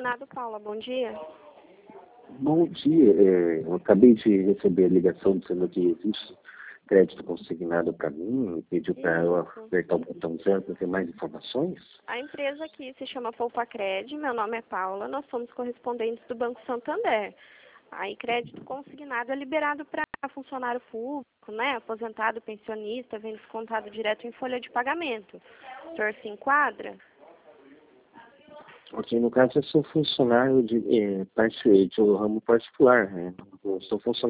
Consignados, Paula, bom dia. Bom dia. Eu acabei de receber a ligação dizendo que existe crédito consignado para mim e pediu para eu apertar o botão 0 para ter mais informações. A empresa aqui se chama Poupacred, meu nome é Paula, nós somos correspondentes do Banco Santander. Aí crédito consignado é liberado para funcionário público, né? Aposentado, pensionista, vem descontado direto em folha de pagamento. O senhor se enquadra? Ok, no caso eu sou funcionário de ramo particular, né? Eu sou funcionário